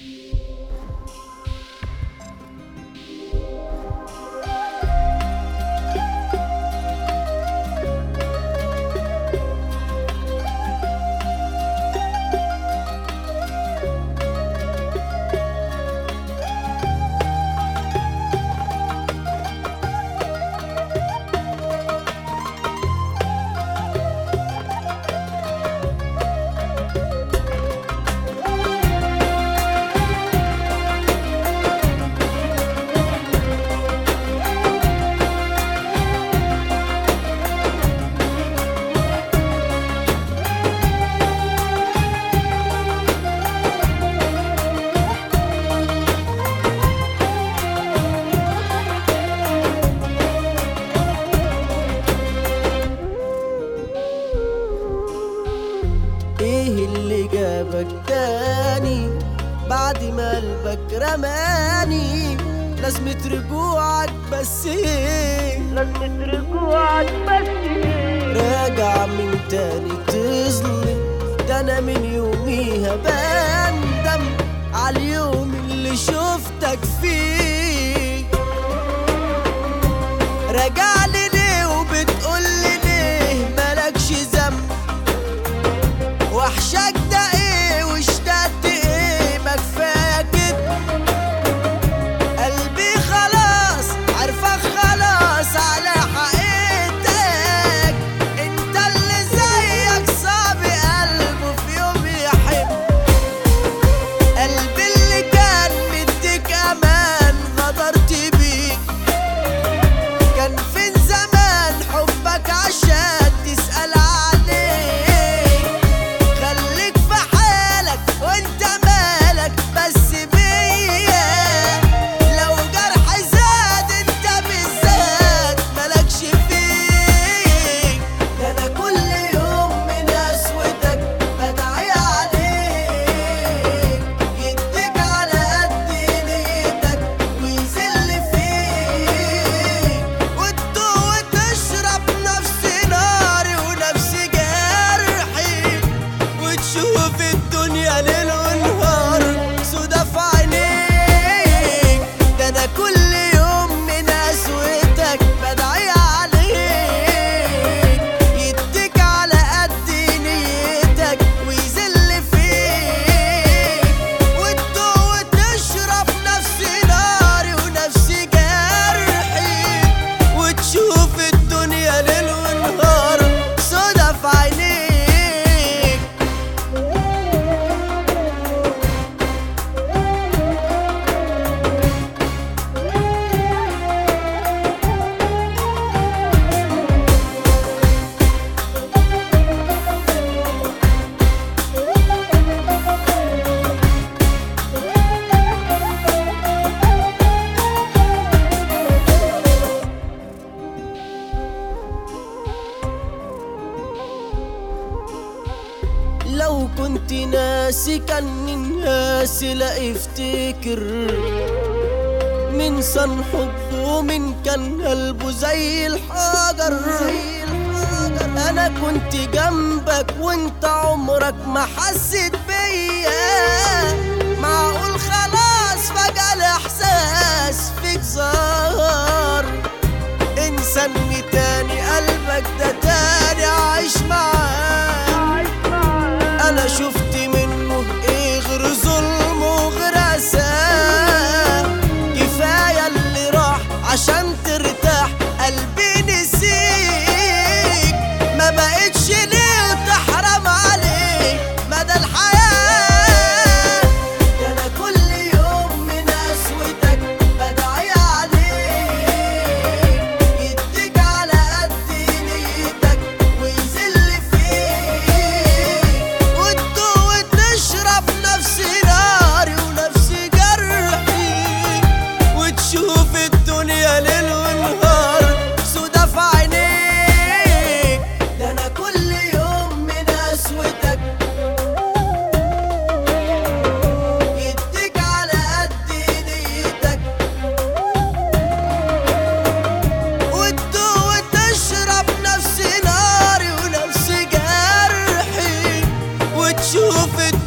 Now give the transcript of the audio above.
ايه اللي جابك تاني بعد ما قلبك رماني؟ لازمة رجوعك بس ايه؟ لازمة رجوعك بس ايه؟ راجع من تاني تظلم، ده انا من يوميها بندم عاليوم اللي شفتك فيه. راجع لي ليه وبتقولي ليه مالكش ذنب؟ وحشك ده ايه واشتقت ايه؟ ما كفايه كده، قلبي خلاص عارفك خلاص على حقيقتك. انت اللي زيك صعب قلبه في يوم يحب، قلبي اللي كان مديك امان غدرت بيك. كان فين زمان حبك عشان تسأل عليه؟ خليك في حالك وانت مالك بس بيا. لو جرح زاد انت بالذات مالكش فيه. ده انا كل يوم من قسوتك بدعي عليك، يديك على قد نيتك ويذل فيك، وتدوق وتشرب نفس ناري ونفس جرحي، وتشوف الدنيا ليل ونهار سودا في عينيك. ده انا كل يوم من قسوتك بدعي عليك، يديك على قد نيتك ويذل فيك، وتدوق وتشرب نفس ناري ونفس جرحي، وتشوف الدنيا ليل ونهار سودا في عينيك. لو كنت ناسي كان الناس لا افتكر من صن حبه ومن كان قلبه زي الحجر. انا كنت جنبك وانت عمرك ما حسيت بيا. معقول خلاص فجأة الاحساس فيك ظهر؟ انساني تاني قلبك ده تاني عايش معاه. انا شفت منه ايه غير ظلم وغير اساه؟ كفايه اللي راح عشان ترتاح قلبي نسيك. ما بقتش ليه تحرم عليك مدى الحياه. ده انا كل يوم من قسوتك بدعي عليك، يديك على قد نيتك ويذل فيك، وتدوق وتشرب نفس ناري ونفس جرحي، وتشوف الدنيا ليل ونهار سودا في عينيك. ده انا كل يوم من قسوتك يديك على قد نيتك، وتدوق وتشرب نفس ناري ونفس جرحي، وتشوف